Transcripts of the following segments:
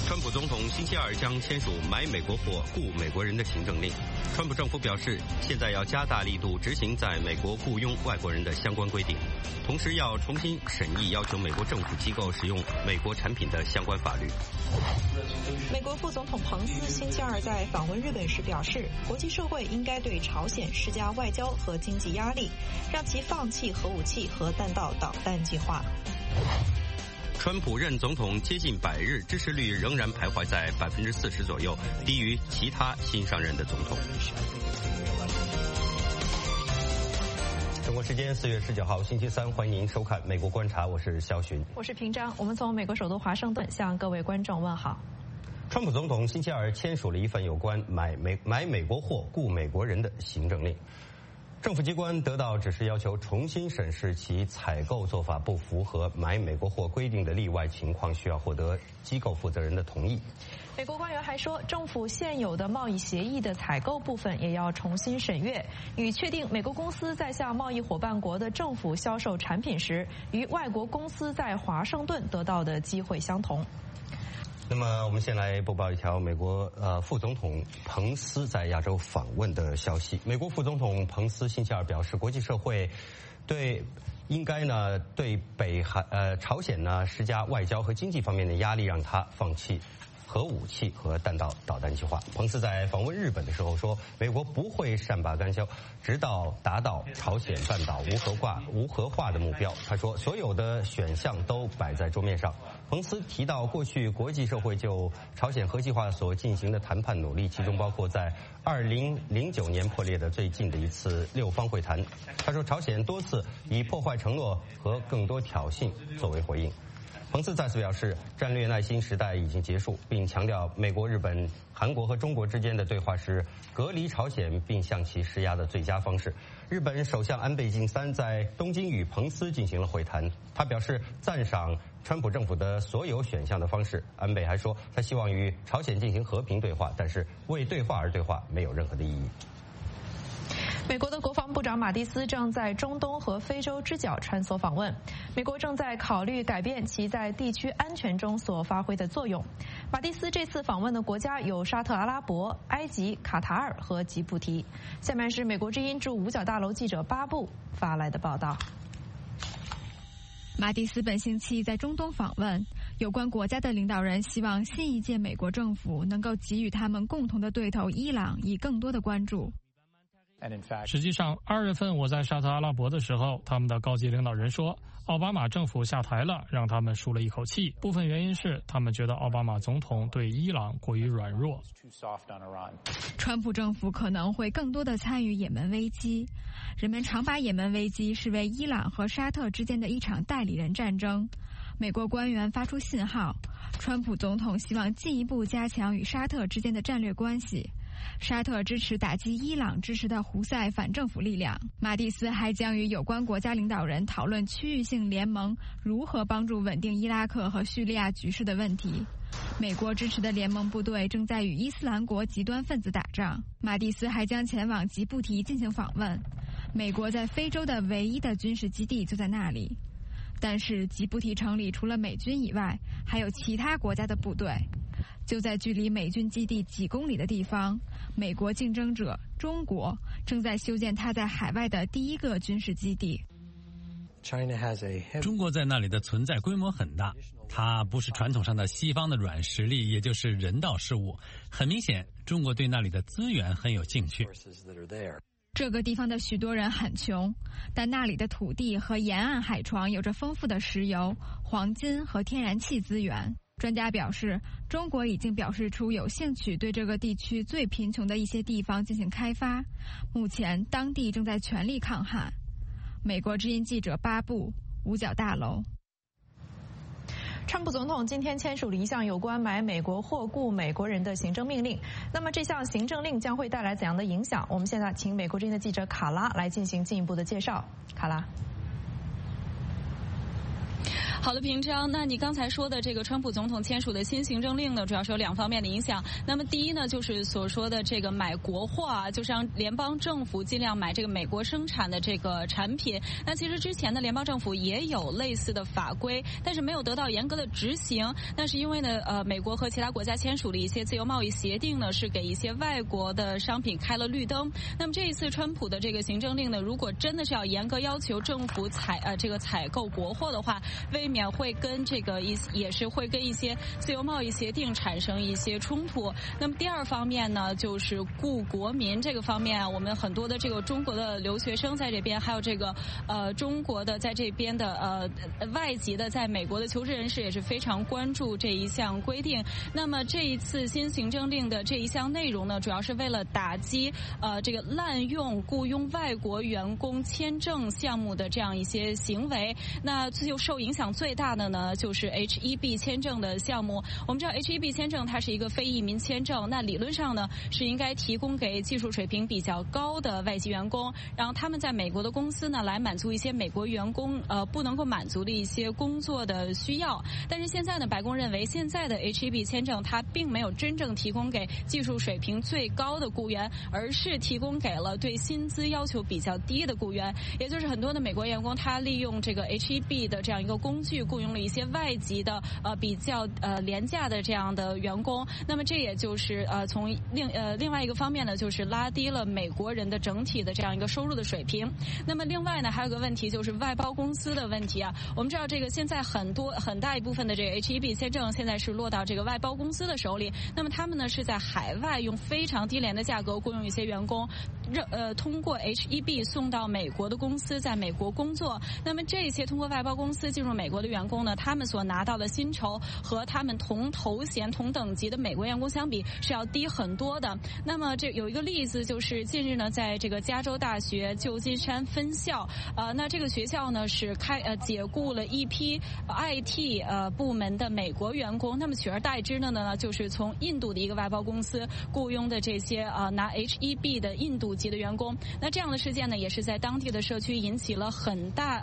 川普总统星期二将签署买美国货、雇美国人的行政令。川普政府表示，现在要加大力度执行在美国雇佣外国人的相关规定，同时要重新审议要求美国政府机构使用美国产品的相关法律。 美国副总统彭斯星期二在访问日本时表示，国际社会应该对朝鲜施加外交和经济压力，让其放弃核武器和弹道导弹计划。 川普任总统接近100日，支持率仍然徘徊在40%左右，低于其他新上任的总统。中国时间4月19号星期三，欢迎您收看《美国观察》，我是肖寻， 我是平章。我们从美国首都华盛顿向各位观众问好。 川普总统星期二签署了一份有关买美国货、雇美国人的行政令。政府机关得到指示，要求重新审视其采购做法不符合买美国货规定的例外情况，需要获得机构负责人的同意。 美国官员还说，政府现有的贸易协议的采购部分也要重新审阅，与确定美国公司在向贸易伙伴国的政府销售产品时，与外国公司在华盛顿得到的机会相同。 那么我们先来播报一条美国副总统彭斯在亚洲访问的消息。美国副总统彭斯星期二表示，国际社会应该对朝鲜施加外交和经济方面的压力，让他放弃核武器和弹道导弹计划。彭斯在访问日本的时候说，美国不会善罢甘休，直到达到朝鲜半岛无核化的目标。他说，所有的选项都摆在桌面上。彭斯提到，过去国际社会就朝鲜核计划所进行的谈判努力，其中包括在2009年破裂的最近的一次6方会谈。他说，朝鲜多次以破坏承诺和更多挑衅作为回应。彭斯再次表示，战略耐心时代已经结束，并强调美国、日本、韩国和中国之间的对话是隔离朝鲜并向其施压的最佳方式。日本首相安倍晋三在东京与彭斯进行了会谈，他表示赞赏川普政府的所有选项的方式。安倍还说，他希望与朝鲜进行和平对话，但是为对话而对话没有任何的意义。 美国的国防部长马蒂斯正在中东和非洲之角穿梭访问，美国正在考虑改变其在地区安全中所发挥的作用。马蒂斯这次访问的国家有沙特阿拉伯、埃及、卡塔尔和吉布提。下面是美国之音驻五角大楼记者巴布发来的报道。 马蒂斯本星期在中东访问，有关国家的领导人希望新一届美国政府能够给予他们共同的对头伊朗以更多的关注。 实际上，2月份我在沙特阿拉伯的时候，他们的高级领导人说，奥巴马政府下台了，让他们舒了一口气。部分原因是他们觉得奥巴马总统对伊朗过于软弱。 川普政府可能会更多的参与也门危机。人们常把也门危机视为伊朗和沙特之间的一场代理人战争。美国官员发出信号，川普总统希望进一步加强与沙特之间的战略关系。沙特支持打击伊朗支持的胡塞反政府力量。马蒂斯还将与有关国家领导人讨论区域性联盟如何帮助稳定伊拉克和叙利亚局势的问题。美国支持的联盟部队正在与伊斯兰国极端分子打仗。马蒂斯还将前往吉布提进行访问，美国在非洲的唯一的军事基地就在那里。但是吉布提城里除了美军以外，还有其他国家的部队。就在距离美军基地几公里的地方，美国竞争者中国正在修建它在海外的第一个军事基地。 中国在那里的存在规模很大，它不是传统上的西方的软实力，也就是人道事务。很明显，中国对那里的资源很有兴趣。 这个地方的许多人很穷，但那里的土地和沿岸海床有着丰富的石油、黄金和天然气资源。专家表示，中国已经表示出有兴趣对这个地区最贫穷的一些地方进行开发，目前当地正在全力抗旱。美国之音记者巴布，五角大楼。 川普总统今天签署了一项有关买美国货、雇美国人的行政命令。那么这项行政令将会带来怎样的影响？我们现在请美国之音的记者卡拉来进行进一步的介绍。卡拉。 好的，平章，那你刚才说的这个川普总统签署的新行政令呢，主要是有2方面的影响。那么第一呢，就是所说的这个买国货啊，就是让联邦政府尽量买这个美国生产的这个产品。那其实之前的联邦政府也有类似的法规，但是没有得到严格的执行。那是因为呢，美国和其他国家签署了一些自由贸易协定呢，是给一些外国的商品开了绿灯。那么这一次川普的这个行政令呢，如果真的是要严格要求政府采购国货的话，未免会跟也是会跟一些自由贸易协定产生一些冲突。那么第2方面呢，就是顾国民这个方面，我们很多的这个中国的留学生在这边，还有这个中国的在这边的外籍的在美国的求职人士也是非常关注这一项规定。那么这一次新行政令的这一项内容呢，主要是为了打击这个滥用雇佣外国员工签证项目的这样一些行为。那就受影响最大的呢，就是 H-1B 签证的项目。我们知道 H-1B 签证它是一个非移民签证，那理论上呢是应该提供给技术水平比较高的外籍员工，然后他们在美国的公司呢来满足一些美国员工不能够满足的一些工作的需要。但是现在呢，白宫认为现在的 H-1B 签证它并没有真正提供给技术水平最高的雇员，而是提供给了对薪资要求比较低的雇员。也就是很多的美国员工他利用这个 H-1B 的这样一个工具，雇佣了一些外籍的比较廉价的这样的员工。那么这也就是从另外一个方面呢，就是拉低了美国人的整体的这样一个收入的水平。那么另外呢，还有个问题就是外包公司的问题啊。我们知道这个现在很大一部分的这个 H-1B 签证现在是落到这个外包公司的手里。那么他们呢是在海外用非常低廉的价格雇佣一些员工，通过 H-1B 送到美国的公司在美国工作。那么这些通过外包公司进入美国的员工呢，他们所拿到的薪酬和他们同头衔同等级的美国员工相比是要低很多的。那么这有一个例子，就是近日呢在这个加州大学旧金山分校，那这个学校呢是解雇了一批 IT 部门的美国员工，那么取而代之的呢就是从印度的一个外包公司雇佣的这些拿 H-1B 的印度籍的员工。那这样的事件呢也是在当地的社区引起了很大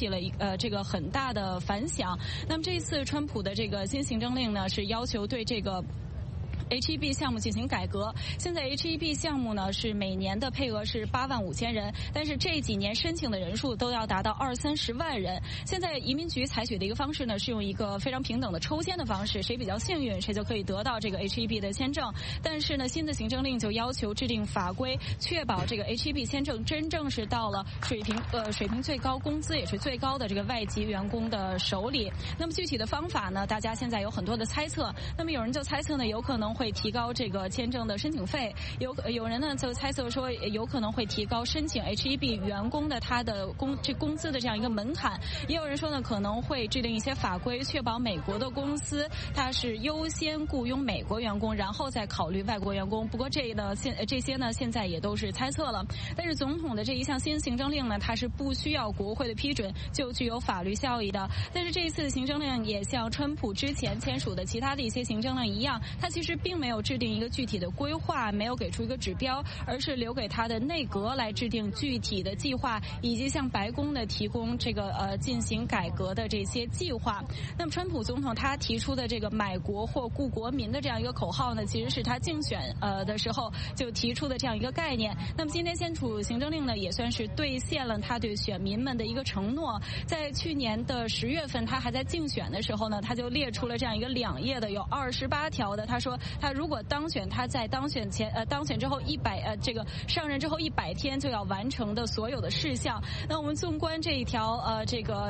的反响。那么这一次川普的这个新行政令呢是要求对这个H-1B 项目进行改革。现在 H-1B 项目呢是每年的配额是85000人，但是这几年申请的人数都要达到20-30万人。现在移民局采取的一个方式呢是用一个非常平等的抽签的方式，谁比较幸运谁就可以得到这个 H-1B 的签证。但是呢新的行政令就要求制定法规，确保这个 H-1B 签证真正是到了水平最高、工资也是最高的这个外籍员工的手里。那么具体的方法呢，大家现在有很多的猜测。那么有人就猜测呢，有可能会提高这个签证的申请费，有人呢就猜测说有可能会提高申请 H-1B 员工的他的工资的这样一个门槛，也有人说呢可能会制定一些法规，确保美国的公司它是优先雇佣美国员工，然后再考虑外国员工。不过这些呢现在也都是猜测了。但是总统的这一项新行政令呢，它是不需要国会的批准就具有法律效益的。但是这一次行政令也像川普之前签署的其他的一些行政令一样，它其实并没有制定一个具体的规划，没有给出一个指标，而是留给他的内阁来制定具体的计划，以及向白宫呢提供这个进行改革的这些计划。那么川普总统他提出的这个买国或顾国民的这样一个口号呢，其实是他竞选的时候就提出的这样一个概念。那么今天签署行政令呢，也算是兑现了他对选民们的一个承诺。在去年的10月份，他还在竞选的时候呢，他就列出了这样一个2页的有28条的，他说他如果当选，他在当选之后这个上任之后100天就要完成的所有的事项。那我们纵观这一条这个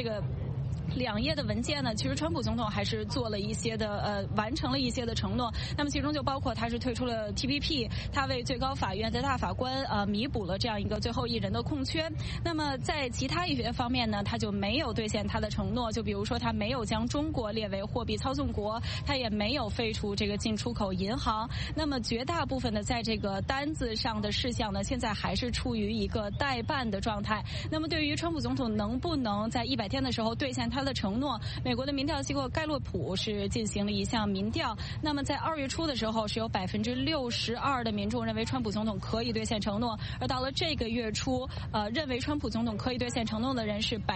2页的文件呢，其实川普总统还是做了一些的完成了一些的承诺。那么其中就包括他是退出了 TPP， 他为最高法院的大法官弥补了这样一个最后一人的空缺。那么在其他一些方面呢，他就没有兑现他的承诺，就比如说他没有将中国列为货币操纵国，他也没有废除这个进出口银行。那么绝大部分的在这个单子上的事项呢，现在还是处于一个待办的状态。那么对于川普总统能不能在100天的时候兑现他的的承诺。美国的民调机构盖洛普是进行了一项民调，那么在2月初的时候是有62%的民众认为川普总统可以兑现承诺，而到了这个月初，认为川普总统可以兑现承诺的人是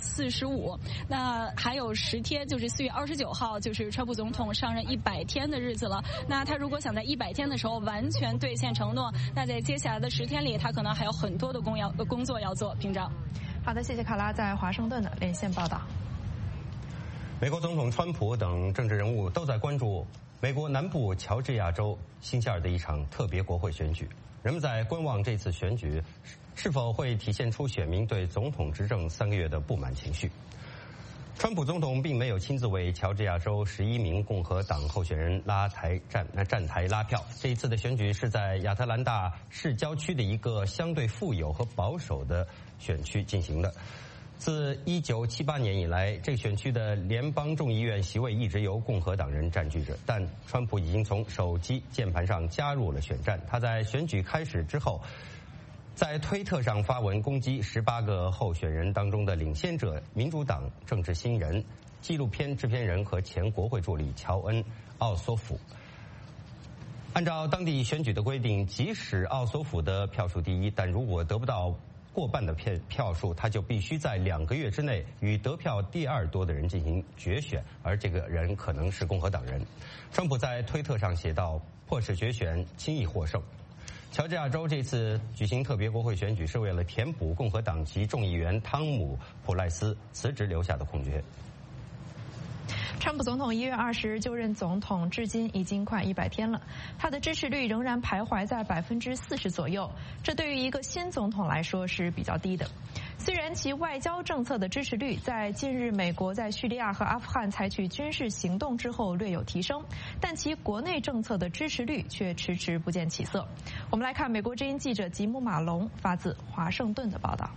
45%。那还有10天，就是4月29号，就是川普总统上任100天的日子了。那他如果想在100天的时候完全兑现承诺，那在接下来的10天里，他可能还有很多的工作要做。屏障。 好的，谢谢卡拉在华盛顿的连线报道。 美国总统川普等政治人物都在关注美国南部乔治亚州新希尔的一场特别国会选举，人们在观望这次选举是否会体现出选民对总统执政3个月的不满情绪。川普总统并没有亲自为乔治亚州11名共和党候选人站台拉票。这一次的选举是在亚特兰大市郊区的一个相对富有和保守的选区进行的。自1978年以来，这个选区的联邦众议院席位一直由共和党人占据着，但川普已经从手机键盘上加入了选战。他在选举开始之后，在推特上发文攻击18个候选人当中的领先者民主党政治新人、纪录片制片人和前国会助理乔恩·奥索夫。按照当地选举的规定，即使奥索夫的票数第一，但如果得不到过半的票数，他就必须在2个月之内与得票第2多的人进行决选，而这个人可能是共和党人。川普在推特上写道：“迫使决选，轻易获胜。”乔治亚州这次举行特别国会选举是为了填补共和党籍众议员汤姆·普赖斯辞职留下的空缺。 川普总统1月20日就任总统，至今已经快100天了，他的支持率仍然徘徊在40%左右，这对于一个新总统来说是比较低的。虽然其外交政策的支持率在近日美国在叙利亚和阿富汗采取军事行动之后略有提升，但其国内政策的支持率却迟迟不见起色。我们来看美国之音记者吉姆·马龙发自华盛顿的报道。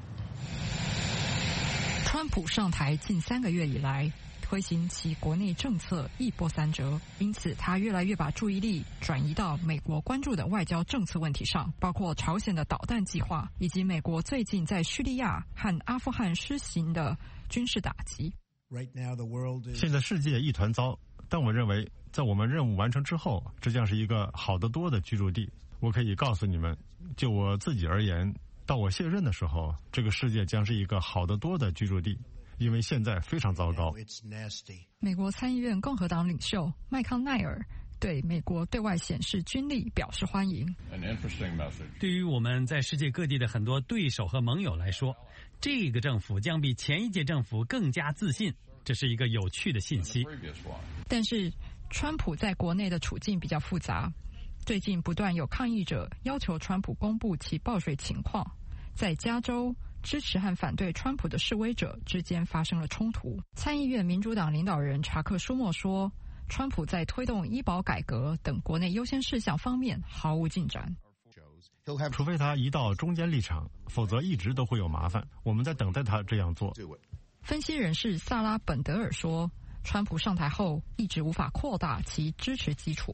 川普上台近3个月以来，推行其国内政策一波三折，因此他越来越把注意力转移到美国关注的外交政策问题上，包括朝鲜的导弹计划，以及美国最近在叙利亚和阿富汗施行的军事打击。 现在世界一团糟，但我认为在我们任务完成之后，这将是一个好得多的居住地。我可以告诉你们，就我自己而言，到我卸任的时候，这个世界将是一个好得多的居住地。因为现在非常糟糕。 美国参议院共和党领袖麦康奈尔对美国对外显示军力表示欢迎。 对于我们在世界各地的很多对手和盟友来说，这个政府将比前一届政府更加自信，这是一个有趣的信息。 但是川普在国内的处境比较复杂，最近不断有抗议者要求川普公布其报税情况，在加州支持和反对川普的示威者之间发生了冲突。参议院民主党领导人查克·舒默说，川普在推动医保改革等国内优先事项方面毫无进展。 除非他移到中间立场，否则一直都会有麻烦。我们在等待他这样做。 分析人士萨拉·本德尔说，川普上台后一直无法扩大其支持基础。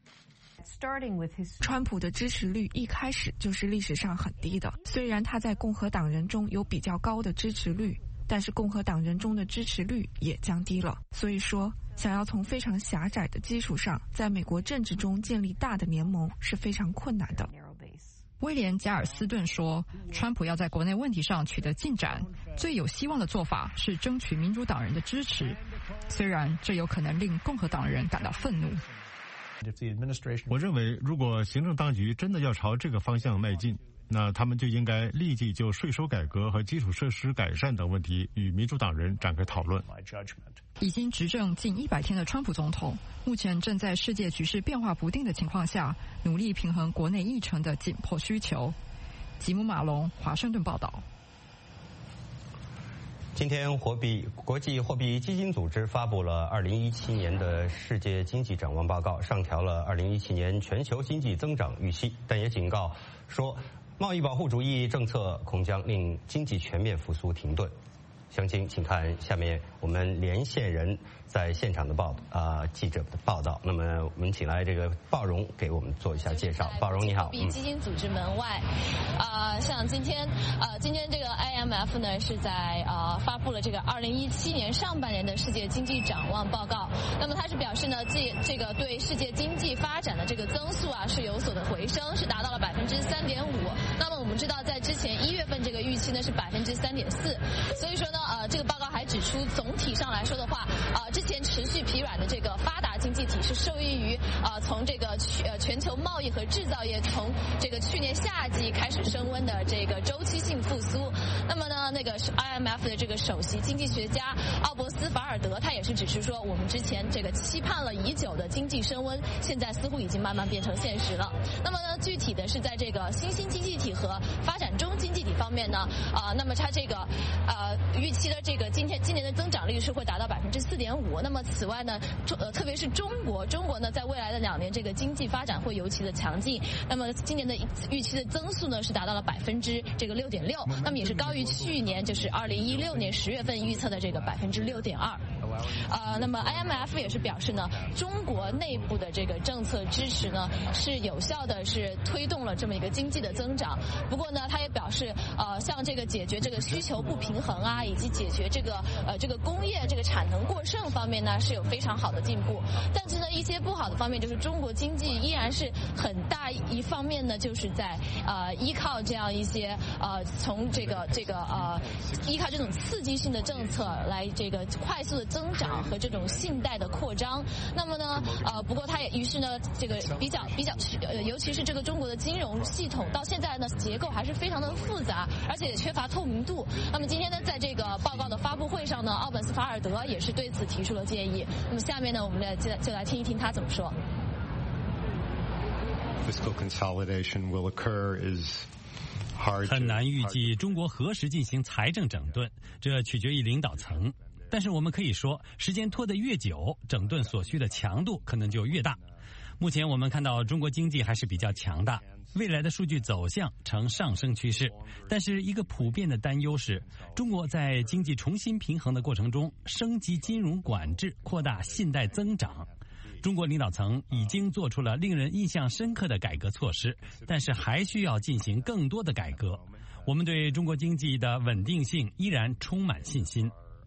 川普的支持率一开始就是历史上很低的，虽然他在共和党人中有比较高的支持率，但是共和党人中的支持率也降低了。所以说，想要从非常狭窄的基础上在美国政治中建立大的联盟是非常困难的。 威廉·加尔斯顿说，川普要在国内问题上取得进展，最有希望的做法是争取民主党人的支持，虽然这有可能令共和党人感到愤怒。 我认为，如果行政当局真的要朝这个方向迈进，那他们就应该立即就税收改革和基础设施改善等问题与民主党人展开讨论。 已经执政近100天的川普总统，目前正在世界局势变化不定的情况下，努力平衡国内议程的紧迫需求。吉姆·马龙，华盛顿报道。 今天，国际货币基金组织发布了2017年的世界经济展望报告，上调了2017年全球经济增长预期，但也警告说，贸易保护主义政策恐将令经济全面复苏停顿。 详情请看下面我们连线人在现场的记者的报道。那么我们请来这个鲍荣给我们做一下介绍。鲍荣你好。 比基金组织门外，像今天这个 IMF 呢是在发布了这个2017年上半年的世界经济展望报告。那么它是表示呢，这个对世界经济发展的这个增速是有所的回升，是达到了3.5%。那么我们知道，在之前1月份这个预期呢是3.4%，所以说呢，这个报告还指出，总体上来说的话，之前持续疲软的这个发达经济体是受益于从这个全球贸易和制造业从这个去年夏季开始升温的这个周期性复苏。那么呢，那个 IMF 的这个首席经济学家奥伯斯法尔德他也是指出说，我们之前这个期盼了已久的经济升温，现在似乎已经慢慢变成现实了。那么呢，具体的是在这个新兴经济体和发展中经济体方面呢，那么它这个预期的这个今年的增长率是会达到4.5%。那么此外呢，特别是中国呢，在未来的2年这个经济发展会尤其的强劲。那么今年的预期的增速呢是达到了6.6%，那么也是高于去年就是2016年10月份预测的这个6.2%。那么 IMF 也是表示呢，中国内部的这个政策支持呢是有效的，是推动了这么一个经济的增长。不过呢，他也表示，像这个解决这个需求不平衡以及解决这个工业这个产能过剩方面呢是有非常好的进步。但是呢，一些不好的方面就是中国经济依然是很大一方面呢，就是在依靠这样一些从依靠这种刺激性的政策来这个快速的增长和这种信贷的扩张。那么呢，不过它也于是呢，这个比较尤其是这个中国的金融系统到现在呢结构还是非常的复杂，而且也缺乏透明度。那么今天呢，在这个报告的发布会上呢，奥本斯法尔德也是对此提出了建议。那么下面呢，我们就来听一听他怎么说。 很难预计中国何时进行财政整顿，这取决于领导层。但是我们可以说，时间拖得越久，整顿所需的强度可能就越大。目前我们看到中国经济还是比较强大，未来的数据走向呈上升趋势。但是一个普遍的担忧是，中国在经济重新平衡的过程中，升级金融管制，扩大信贷增长。中国领导层已经做出了令人印象深刻的改革措施，但是还需要进行更多的改革。我们对中国经济的稳定性依然充满信心。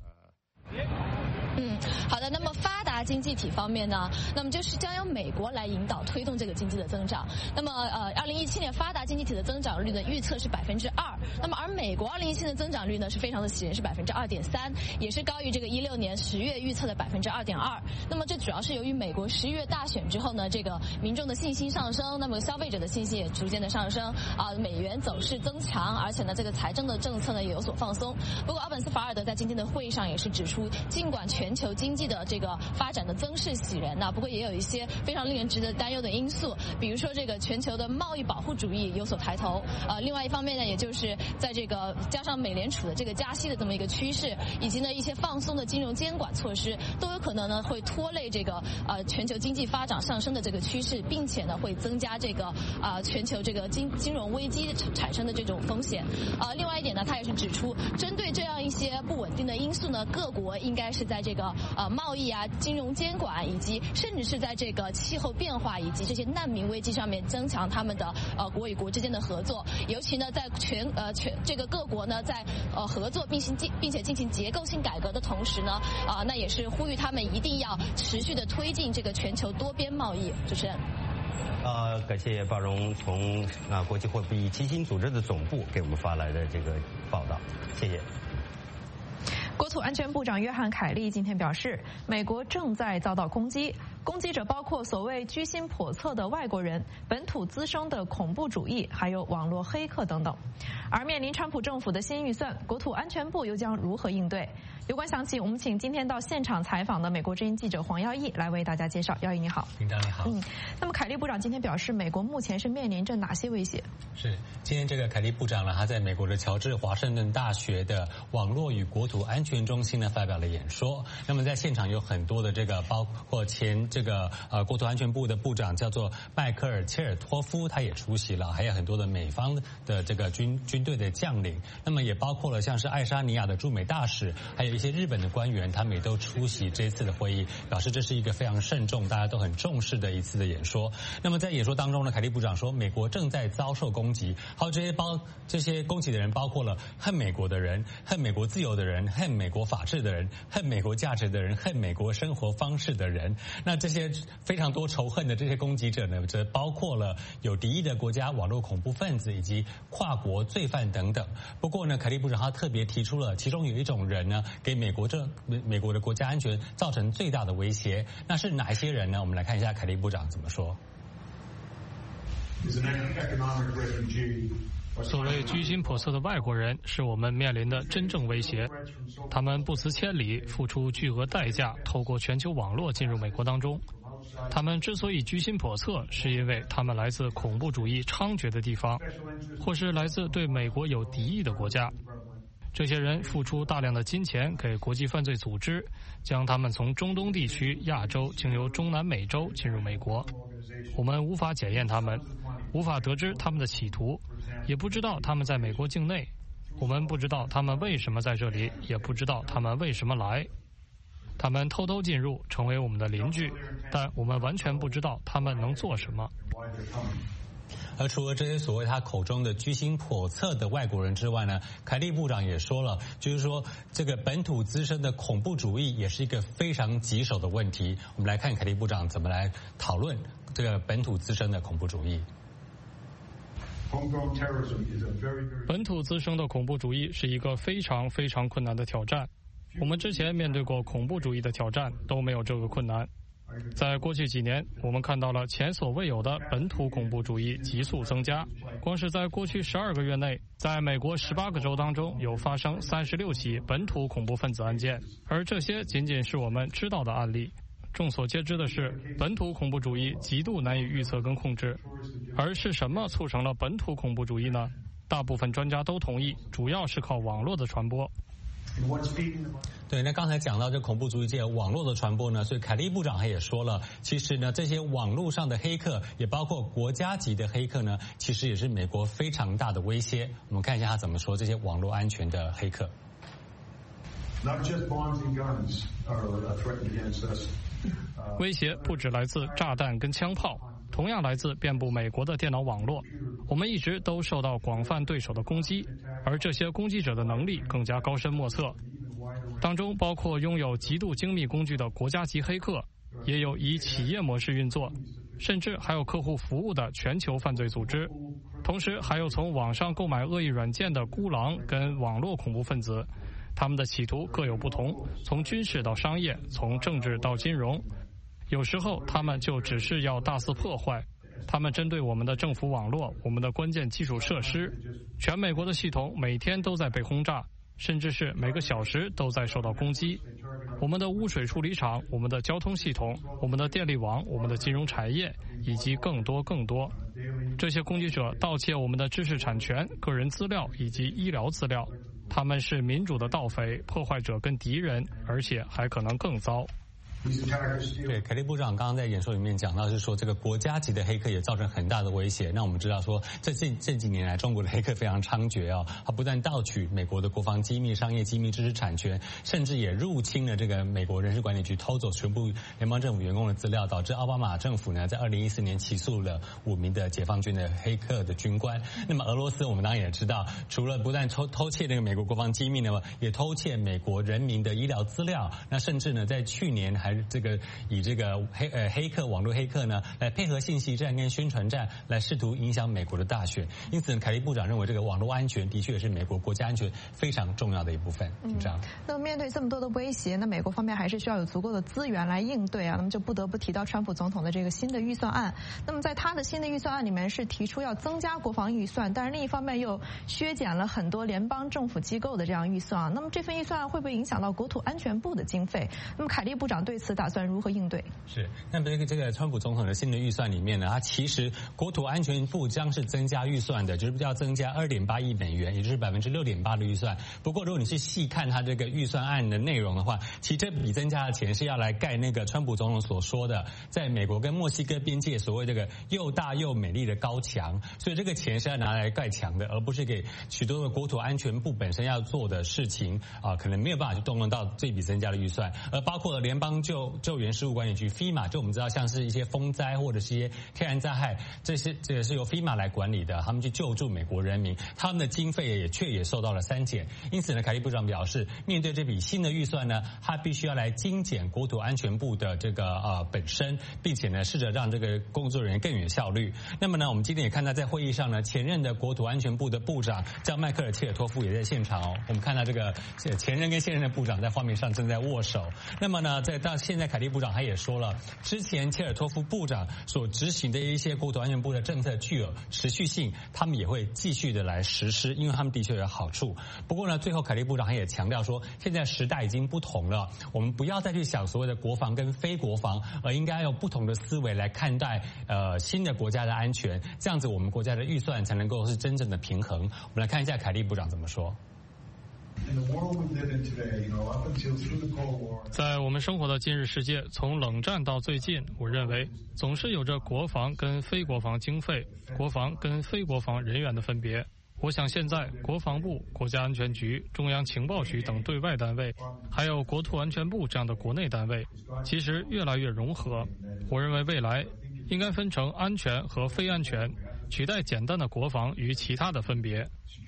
好的。那么发达经济体方面呢，那么就是将由美国来引导推动这个经济的增长。那么2017年发达经济体的增长率呢预测是2%，那么而美国2017年的增长率呢是非常的喜人，是2.3%，也是高于这个16年10月预测的2.2%。那么这主要是由于美国11月大选之后呢，这个民众的信心上升，那么消费者的信心也逐渐的上升，美元走势增强，而且呢这个财政的政策呢也有所放松。不过奥本斯法尔德在今天的会议上也是指出，尽管全球经济的这个发展的增势喜人不过也有一些非常令人值得担忧的因素，比如说这个全球的贸易保护主义有所抬头，另外一方面呢，也就是在这个加上美联储的这个加息的这么一个趋势，以及呢一些放松的金融监管措施，都有可能呢会拖累这个全球经济发展上升的这个趋势，并且呢会增加这个全球这个金融危机产生的这种风险。另外一点呢，他也是指出，针对这样一些不稳定的因素呢，各国应该是在这个贸易金融监管，以及甚至是在这个气候变化以及这些难民危机上面增强他们的国与国之间的合作，尤其呢在这个各国呢在合作并且进行结构性改革的同时呢，那也是呼吁他们一定要持续的推进这个全球多边贸易。主持人。 感谢鲍荣从国际货币基金组织的总部给我们发来的这个报道，谢谢。 国土安全部长约翰·凯利今天表示，美国正在遭到攻击，攻击者包括所谓居心叵测的外国人、本土滋生的恐怖主义，还有网络黑客等等。而面临川普政府的新预算，国土安全部又将如何应对？ 有关详情，我们请今天到现场采访的美国之音记者黄耀义来为大家介绍。耀义你好。 领导你好。 那么凯利部长今天表示，美国目前是面临着哪些威胁？ 是，今天这个凯利部长呢，他在美国的乔治华盛顿大学的网络与国土安全中心呢发表了演说。那么在现场有很多的这个包括前这个国土安全部的部长叫做迈克尔切尔托夫，他也出席了，还有很多的美方的这个军队的将领。那么也包括了像是爱沙尼亚的驻美大使，还有一些日本的官员，他们也都出席这一次的会议，表示这是一个非常慎重、大家都很重视的一次的演说。那么在演说当中呢，凯利部长说，美国正在遭受攻击，还有这些攻击的人包括了恨美国的人、恨美国自由的人、恨美国法治的人、恨美国价值的人、恨美国生活方式的人。那这些非常多仇恨的这些攻击者呢，则包括了有敌意的国家、网络恐怖分子以及跨国罪犯等等。不过呢，凯利部长他特别提出了，其中有一种人呢，给美国的国家安全造成最大的威胁。那是哪一些人呢？我们来看一下凯利部长怎么说。 所谓居心叵测的外国人是我们面临的真正威胁，他们不辞千里付出巨额代价，透过全球网络进入美国当中。他们之所以居心叵测，是因为他们来自恐怖主义猖獗的地方，或是来自对美国有敌意的国家。这些人付出大量的金钱给国际犯罪组织，将他们从中东地区、亚洲经由中南美洲进入美国。我们无法检验他们，无法得知他们的企图，也不知道他们在美国境内。我们不知道他们为什么在这里，也不知道他们为什么来。他们偷偷进入，成为我们的邻居，但我们完全不知道他们能做什么。 而除了这些所谓他口中的居心叵测的外国人之外呢，凯利部长也说了，就是说这个本土滋生的恐怖主义也是一个非常棘手的问题。我们来看凯利部长怎么来讨论这个本土滋生的恐怖主义。 本土滋生的恐怖主义是一个非常非常困难的挑战。我们之前面对过恐怖主义的挑战，都没有这个困难。在过去几年，我们看到了前所未有的本土恐怖主义急速增加。光是在过去12个月内，在美国18个州当中有发生36起本土恐怖分子案件，而这些仅仅是我们知道的案例。众所皆知的是，本土恐怖主义极度难以预测跟控制。而是什么促成了本土恐怖主义呢？大部分专家都同意，主要是靠网络的传播。 对，那刚才讲到这恐怖主义界网络的传播呢，所以凯利部长他也说了，其实呢，这些网络上的黑客，也包括国家级的黑客呢，其实也是美国非常大的威胁。我们看一下他怎么说这些网络安全的黑客。 威胁不只来自炸弹跟枪炮，同样来自遍布美国的电脑网络。我们一直都受到广泛对手的攻击，而这些攻击者的能力更加高深莫测。当中包括拥有极度精密工具的国家级黑客，也有以企业模式运作，甚至还有客户服务的全球犯罪组织。同时还有从网上购买恶意软件的孤狼跟网络恐怖分子，他们的企图各有不同，从军事到商业，从政治到金融。有时候他们就只是要大肆破坏，他们针对我们的政府网络、我们的关键基础设施，全美国的系统每天都在被轰炸，甚至是每个小时都在受到攻击。我们的污水处理厂、我们的交通系统、我们的电力网、我们的金融产业，以及更多。这些攻击者盗窃我们的知识产权、个人资料以及医疗资料。他们是民主的盗匪、破坏者跟敌人，而且还可能更糟。 对，凯利部长刚刚在演说里面讲到，是说这个国家级的黑客也造成很大的威胁。那我们知道说，这几年来，中国的黑客非常猖獗哦，他不但盗取美国的国防机密、商业机密、知识产权，甚至也入侵了这个美国人事管理局，偷走全部联邦政府员工的资料，导致奥巴马政府呢在2014年起诉了5名的解放军的黑客的军官。那么俄罗斯我们当然也知道，除了不但偷窃那个美国国防机密呢，也偷窃美国人民的医疗资料。那甚至呢，在去年还以这个网络黑客呢来配合信息战跟宣传战，来试图影响美国的大选。因此，凯利部长认为这个网络安全的确是美国国家安全非常重要的一部分。这样。 那么面对这么多的威胁，那美国方面还是需要有足够的资源来应对啊。那么就不得不提到川普总统的这个新的预算案。那么在他的新的预算案里面是提出要增加国防预算，但是另一方面又削减了很多联邦政府机构的这样预算啊。那么这份预算案会不会影响到国土安全部的经费？那么凯利部长对此打算如何应对？ 是，那么这个川普总统的新的预算里面呢，他其实国土安全部将是增加预算的，就是要增加2.8亿美元，也就是6.8%的预算。不过如果你是细看他这个预算案的内容的话，其实这笔增加的钱是要来盖那个川普总统所说的在美国跟墨西哥边界所谓这个又大又美丽的高墙，所以这个钱是要拿来盖墙的，而不是给许多的国土安全部本身要做的事情啊，可能没有办法去动用到这笔增加的预算，而包括联邦救援事务管理局 FEMA， 就我们知道像是一些风灾或者是一些天然灾害，这也是由 FEMA 来管理的，他们去救助美国人民，他们的经费也受到了删减。因此呢，凯利部长表示，面对这笔新的预算呢，他必须要来精简国土安全部的这个本身，并且呢试着让这个工作人员更有效率。那么呢，我们今天也看到在会议上呢，前任的国土安全部的部长叫迈克尔·切尔托夫也在现场哦。我们看到这个前任跟现任的部长在画面上正在握手。那么呢，到现在凯利部长他也说了，之前切尔托夫部长所执行的一些国土安全部的政策具有持续性，他们也会继续的来实施，因为他们的确有好处。不过呢，最后凯利部长他也强调说，现在时代已经不同了，我们不要再去想所谓的国防跟非国防，而应该用不同的思维来看待新的国家的安全，这样子我们国家的预算才能够是真正的平衡。我们来看一下凯利部长怎么说。 在我们生活的今日世界，从冷战到最近，我认为总是有着国防跟非国防经费、国防跟非国防人员的分别。我想现在国防部、国家安全局、中央情报局等对外单位，还有国土安全部这样的国内单位，其实越来越融合。我认为未来应该分成安全和非安全，取代简单的国防与其他的分别。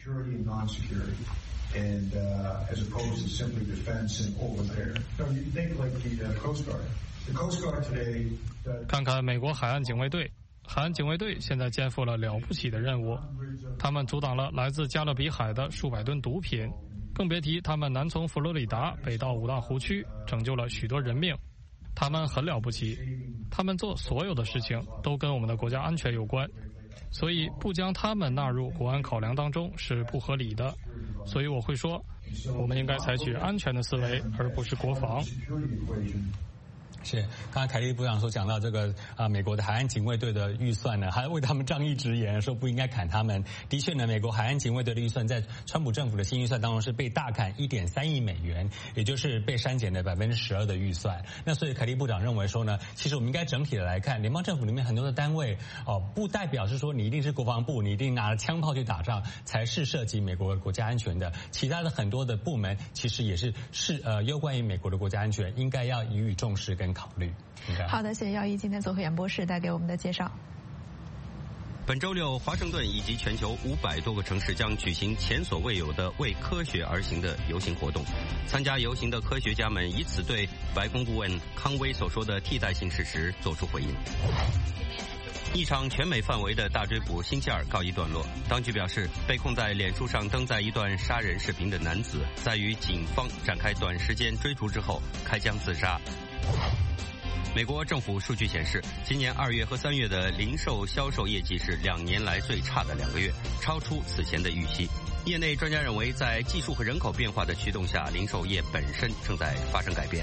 as opposed to simply defense and over there. No, you think like the Coast Guard. The Coast Guard today. 看看美国海岸警卫队，海岸警卫队现在肩负了了不起的任务，他们阻挡了来自加勒比海的数百吨毒品，更别提他们南从佛罗里达北到五大湖区，拯救了许多人命。他们很了不起，他们做所有的事情都跟我们的国家安全有关，所以不将他们纳入国安考量当中是不合理的。所以我会说，我们应该采取安全的思维，而不是国防。 是，刚才凯利部长所讲到这个美国的海岸警卫队的预算呢，还为他们仗义直言，说不应该砍他们。的确呢，美国海岸警卫队的预算在川普政府的新预算当中是被大砍1.3亿美元，也就是被删减了12%的预算。那所以凯利部长认为说呢，其实我们应该整体的来看，联邦政府里面很多的单位不代表是说你一定是国防部，你一定拿着枪炮去打仗才是涉及美国国家安全的。其他的很多的部门其实也是攸关于美国的国家安全，应该要予以重视跟考虑。 好的，谢谢耀一今天做客演播室带给我们的介绍。 本周六，华盛顿以及全球500多个城市将举行前所未有的为科学而行的游行活动。参加游行的科学家们以此对白宫顾问康威所说的替代性事实作出回应。一场全美范围的大追捕星期二告一段落，当局表示，被控在脸书上登载一段杀人视频的男子，在与警方展开短时间追逐之后开枪自杀。美国政府数据显示，今年2月和3月的零售销售业绩是2年来最差的2个月，超出此前的预期。业内专家认为，在技术和人口变化的驱动下，零售业本身正在发生改变。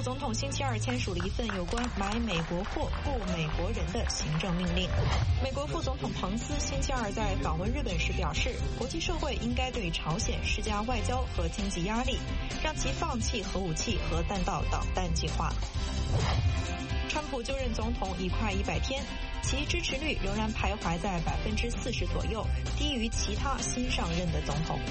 普总统星期二签署了一份有关买美国货雇美国人的行政命令。美国副总统彭斯星期二在访问日本时表示，国际社会应该对朝鲜施加外交和经济压力，让其放弃核武器和弹道导弹计划。川普就任总统已快100天，其支持率仍然徘徊在40%左右，低于其他新上任的总统。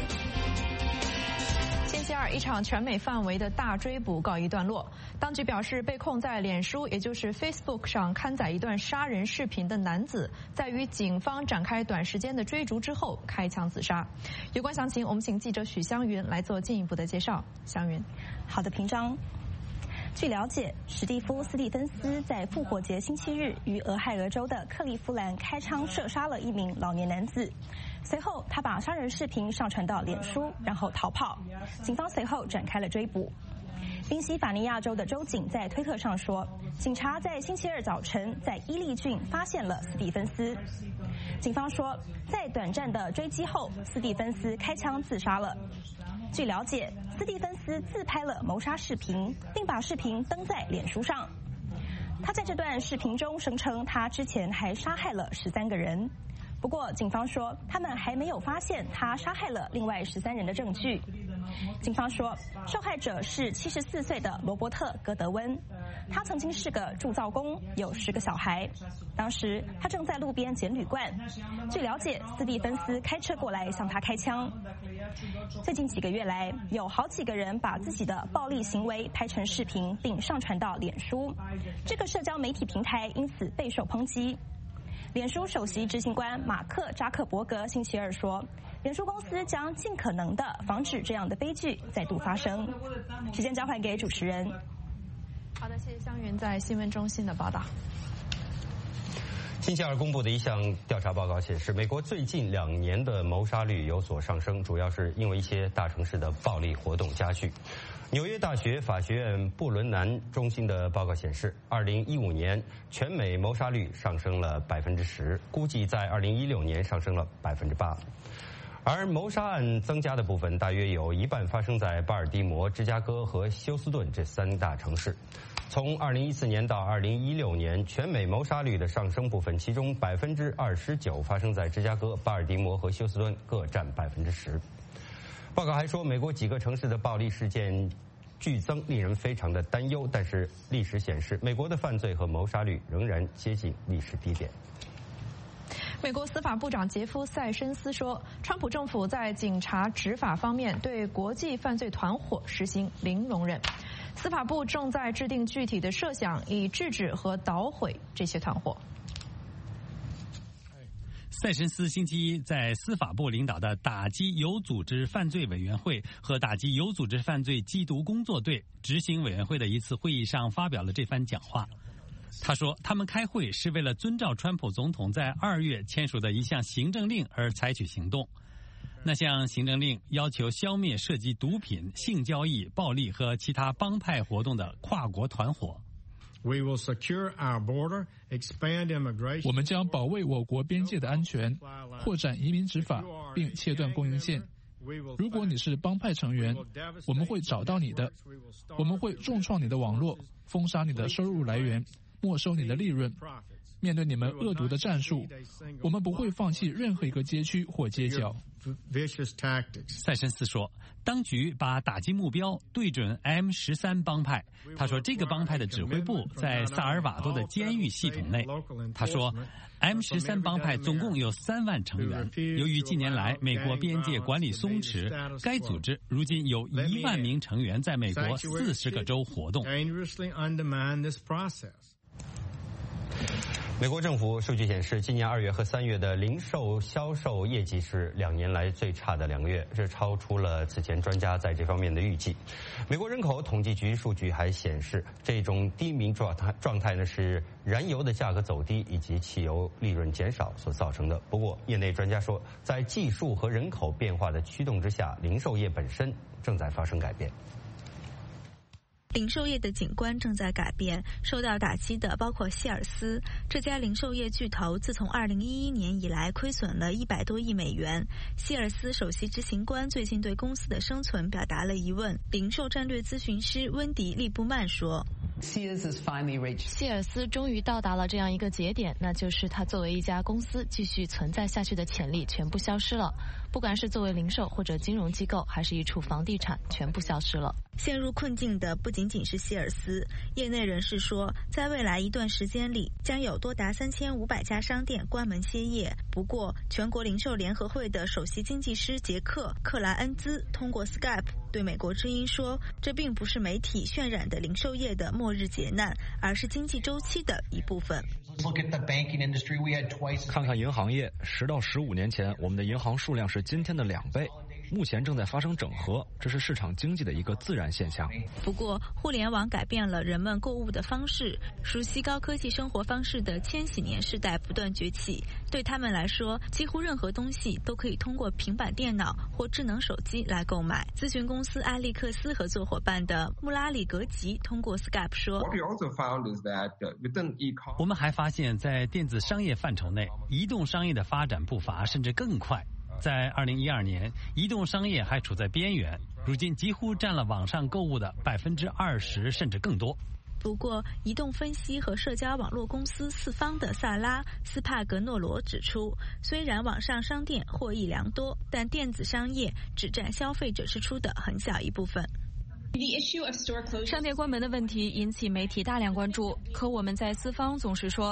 星期二，一场全美范围的大追捕告一段落。当局表示，被控在脸书，也就是 Facebook 上刊载一段杀人视频的男子，在与警方展开短时间的追逐之后开枪自杀。有关详情，我们请记者许湘云来做进一步的介绍。湘云， 好的，平章。据了解，史蒂夫·斯蒂芬斯在复活节星期日于俄亥俄州的克利夫兰开枪射杀了一名老年男子。随后，他把杀人视频上传到脸书，然后逃跑。警方随后展开了追捕。宾夕法尼亚州的州警在推特上说，警察在星期二早晨在伊利郡发现了斯蒂芬斯。警方说，在短暂的追击后，斯蒂芬斯开枪自杀了。据了解，斯蒂芬斯自拍了谋杀视频，并把视频登在脸书上。他在这段视频中声称，他之前还杀害了13个人。不过，警方说他们还没有发现他杀害了另外13人的证据。警方说，受害者是74岁的罗伯特·戈德温，他曾经是个铸造工，有10个小孩。当时他正在路边捡铝罐。据了解，斯蒂芬斯开车过来向他开枪。最近几个月来，有好几个人把自己的暴力行为拍成视频，并上传到脸书。这个社交媒体平台因此备受抨击。脸书首席执行官马克·扎克伯格星期二说，脸书公司将尽可能地防止这样的悲剧再度发生。时间交还给主持人。 好的，谢谢湘云在新闻中心的报道。 星期二公布的一项调查报告显示，美国最近2年的谋杀率有所上升，主要是因为一些大城市的暴力活动加剧。纽约大学法学院布伦南中心的报告显示，2015年全美谋杀率上升了10%，估计在2016年上升了8%。而谋杀案增加的部分大约有一半发生在巴尔的摩、芝加哥和休斯顿这3大城市。从2014年到2016年，全美谋杀率的上升部分，其中29%发生在芝加哥、巴尔的摩和休斯顿，各占10%。报告还说，美国几个城市的暴力事件剧增，令人非常的担忧。但是历史显示，美国的犯罪和谋杀率仍然接近历史低点。 美国司法部长杰夫·塞申斯说，川普政府在警察执法方面对国际犯罪团伙实行零容忍。司法部正在制定具体的设想，以制止和捣毁这些团伙。 塞申斯星期一在司法部领导的打击有组织犯罪委员会和打击有组织犯罪缉毒工作队执行委员会的一次会议上发表了这番讲话。他说，他们开会是为了遵照川普总统在2月签署的一项行政令而采取行动。那项行政令要求消灭涉及毒品、性交易、暴力和其他帮派活动的跨国团伙。 我们将保卫我国边界的安全，扩展移民执法，并切断供应线。如果你是帮派成员，我们会找到你的，我们会重创你的网络，封杀你的收入来源，没收你的利润。面对你们恶毒的战术，我们不会放弃任何一个街区或街角。 塞申斯说，当局把打击目标对准 M13 帮派。他说，这个帮派的指挥部在萨尔瓦多的监狱系统内。他说， M13 帮派总共有3万成员。由于近年来美国边界管理松弛，该组织如今有1万名成员在美国40个州活动。 美国政府数据显示，今年2月和3月的零售销售业绩是2年来最差的2个月，这超出了此前专家在这方面的预计。美国人口统计局数据还显示，这种低迷状态呢是燃油的价格走低以及汽油利润减少所造成的。不过，业内专家说，在技术和人口变化的驱动之下，零售业本身正在发生改变。 零售业的景观正在改变，受到打击的包括希尔斯。这家零售业巨头自从2011年以来亏损了100多亿美元。希尔斯首席执行官最近对公司的生存表达了疑问。零售战略咨询师温迪·利布曼说， 希尔斯终于到达了这样一个节点，那就是它作为一家公司继续存在下去的潜力全部消失了。不管是作为零售或者金融机构，还是一处房地产，全部消失了。 陷入困境的不仅仅是希尔斯，业内人士说，在未来一段时间里，将有多达3500家商店关门歇业。不过，全国零售联合会的首席经济师杰克·克莱恩兹通过 Skype 对美国之音说，这并不是媒体渲染的零售业的末日劫难，而是经济周期的一部分。 看看银行业，10到15年前，我们的银行数量是今天的2倍。目前正在发生整合，这是市场经济的一个自然现象。 不过，互联网改变了人们购物的方式，熟悉高科技生活方式的千禧年世代不断崛起。对他们来说，几乎任何东西都可以通过平板电脑或智能手机来购买。咨询公司埃利克斯合作伙伴的穆拉里格吉通过 Skype 说， 我们还发现，在电子商业范畴内，移动商业的发展步伐甚至更快。在2012年，移动商业还处在边缘，如今几乎占了网上购物的20%甚至更多。 不过，移动分析和社交网络公司四方的萨拉·斯帕格诺罗指出，虽然网上商店获益良多，但电子商业只占消费者支出的很小一部分。 商店关门的问题引起媒体大量关注，可我们在四方总是说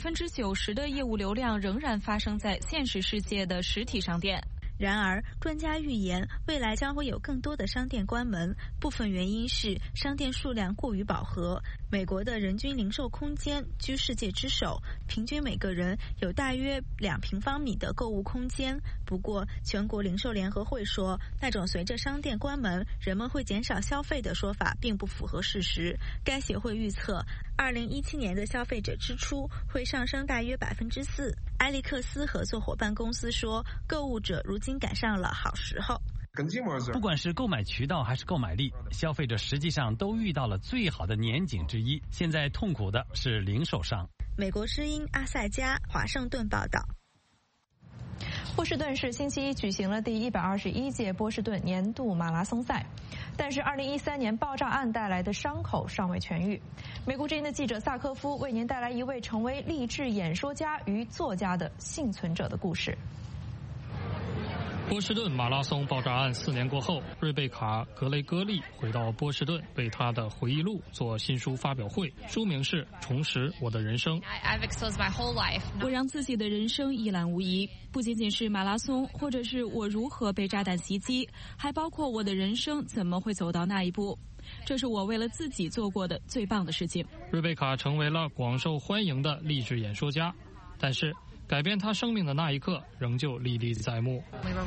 ，90%的业务流量仍然发生在现实世界的实体商店。 然而，专家预言未来将会有更多的商店关门，部分原因是商店数量过于饱和。美国的人均零售空间居世界之首，平均每个人有大约2平方米的购物空间。不过，全国零售联合会说，那种随着商店关门，人们会减少消费的说法并不符合事实。该协会预测，2017年的消费者支出会上升大约4%。埃利克斯合作伙伴公司说，购物者如今赶上了好时候。 不管是购买渠道还是购买力，消费者实际上都遇到了最好的年景之一。现在痛苦的是零售商。 美国之音阿塞加华盛顿报道。 波士顿市星期一举行了第121届波士顿年度马拉松赛，但是2013年爆炸案带来的伤口尚未痊愈。美国之音的记者萨科夫为您带来一位成为励志演说家与作家的幸存者的故事。 波士顿马拉松爆炸案4年过后，瑞贝卡·格雷戈利回到波士顿，为她的回忆录做新书发表会，书名是《重拾我的人生》。 我让自己的人生一览无遗，不仅仅是马拉松，或者是我如何被炸弹袭击，还包括我的人生怎么会走到那一步。这是我为了自己做过的最棒的事情。 瑞贝卡成为了广受欢迎的励志演说家，但是改变他生命的那一刻仍旧历历在目。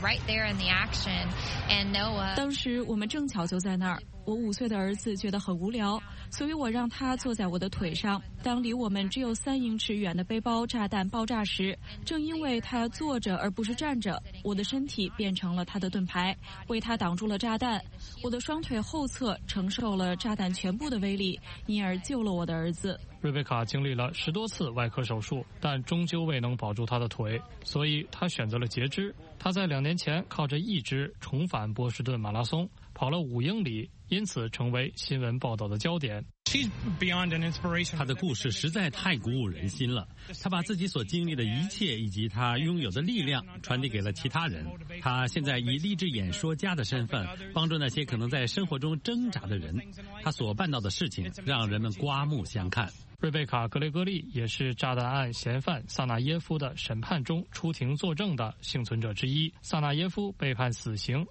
当时我们正巧就在那儿，我5岁的儿子觉得很无聊，所以我让他坐在我的腿上。当离我们只有3英尺远的背包炸弹爆炸时，正因为他要坐着而不是站着，我的身体变成了他的盾牌，为他挡住了炸弹。我的双腿后侧承受了炸弹全部的威力，因而救了我的儿子。 瑞贝卡经历了10多次外科手术，但终究未能保住她的腿，所以她选择了截肢。她在2年前靠着意志重返波士顿马拉松，跑了5英里，因此成为新闻报道的焦点。 他的故事实在太鼓舞人心了。他把自己所经历的一切以及他拥有的力量传递给了其他人。他现在以励志演说家的身份帮助那些可能在生活中挣扎的人。他所办到的事情让人们刮目相看。 瑞贝卡·格雷戈利也是炸弹案嫌犯萨纳耶夫的审判中出庭作证的幸存者之一。萨纳耶夫被判死刑。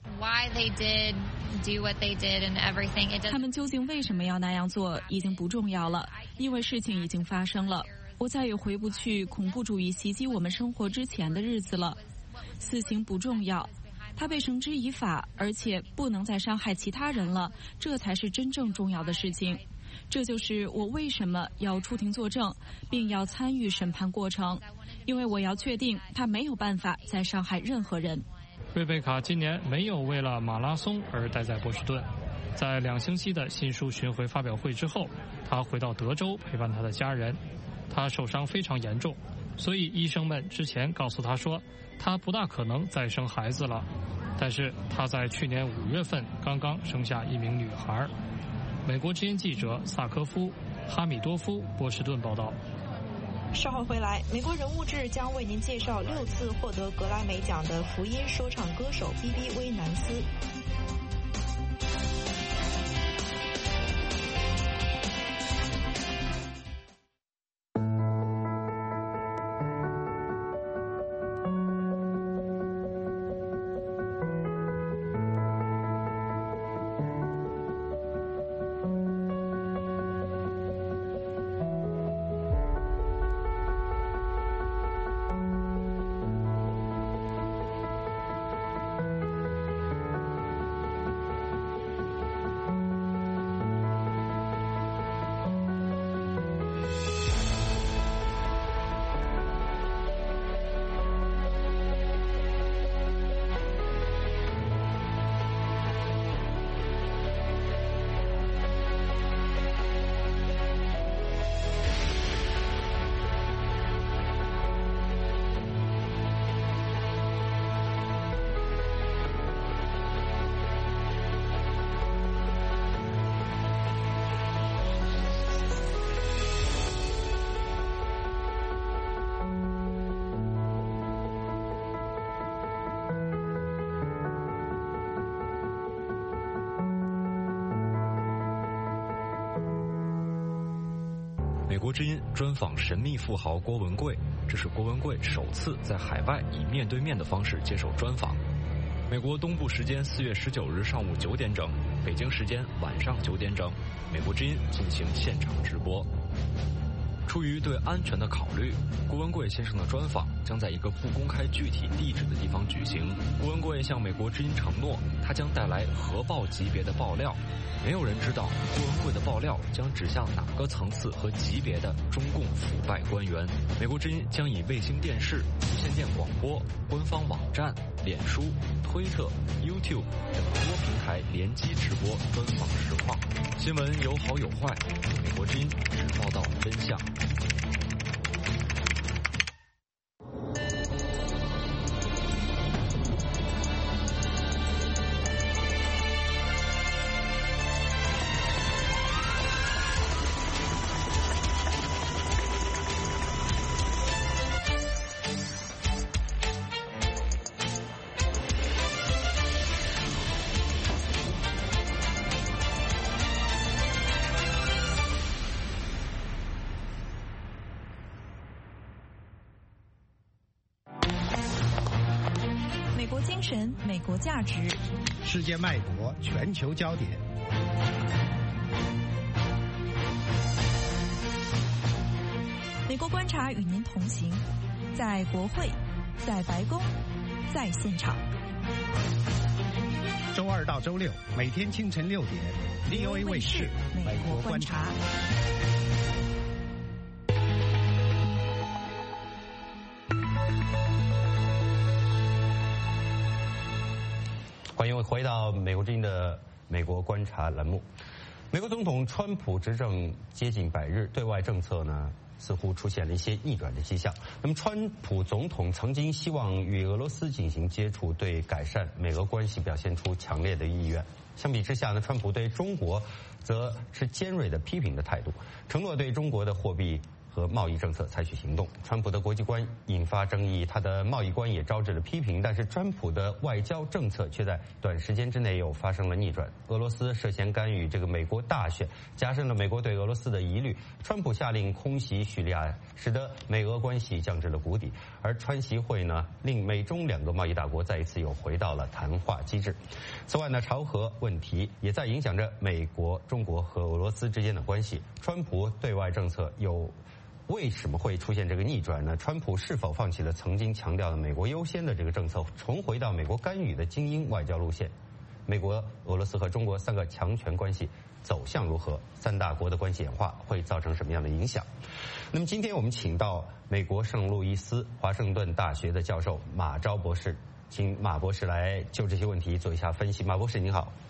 他们究竟为什么要那样做已经不重要了，因为事情已经发生了。我再也回不去恐怖主义袭击我们生活之前的日子了。死刑不重要，他被绳之以法，而且不能再伤害其他人了，这才是真正重要的事情。这就是我为什么要出庭作证，并要参与审判过程，因为我要确定他没有办法再伤害任何人。 瑞贝卡今年没有为了马拉松而待在波士顿， 在2星期的新书巡回发表会之后，他回到德州陪伴他的家人。他受伤非常严重，所以医生们之前告诉他说，他不大可能再生孩子了。但是他在去年5月份刚刚生下一名女孩。美国之音记者萨科夫·哈米多夫波士顿报道。 稍后回来，美国人物志将为您介绍6次获得格莱美奖的福音说唱歌手BB威南斯。 美国之音专访神秘富豪郭文贵，这是郭文贵首次在海外以面对面的方式接受专访。美国东部时间4月19日上午9点整，北京时间晚上9点整，美国之音进行现场直播。出于对安全的考虑，郭文贵先生的专访将在一个不公开具体地址的地方举行。郭文贵向美国之音承诺，他将带来核爆级别的爆料。没有人知道郭文贵的爆料将指向哪个层次和级别的中共腐败官员。美国之音将以卫星电视、无线电广播、官方网站、脸书、推特、YouTube 等多平台联机直播专访实况。新闻有好有坏，美国之音只报道真相。 美国精神，美国价值， 世界脉搏，全球焦点。 美国观察与您同行，在国会，在白宫，在现场。 周2到周6，每天清晨6点 ，VOA 卫视美国观察。 欢迎回到美国之音的美国观察栏目。美国总统川普执政接近100日，对外政策呢似乎出现了一些逆转的迹象。那么，川普总统曾经希望与俄罗斯进行接触，对改善美俄关系表现出强烈的意愿。相比之下呢，川普对中国则是尖锐的批评的态度，承诺对中国的货币和贸易政策采取行动。川普的国际观引发争议，他的贸易观也招致了批评，但是川普的外交政策却在短时间之内又发生了逆转。俄罗斯涉嫌干预这个美国大选，加深了美国对俄罗斯的疑虑。川普下令空袭叙利亚，使得美俄关系降至了谷底。而川习会呢，令美中2个贸易大国再一次又回到了谈话机制。此外呢，朝核问题也在影响着美国、中国和俄罗斯之间的关系。川普对外政策为什么会出现这个逆转呢？川普是否放弃了曾经强调的美国优先的这个政策，重回到美国干预的精英外交路线？美国、俄罗斯和中国3个强权关系走向如何？3大国的关系演化会造成什么样的影响？那么今天我们请到美国圣路易斯华盛顿大学的教授马昭博士，请马博士来就这些问题做一下分析。马博士您好。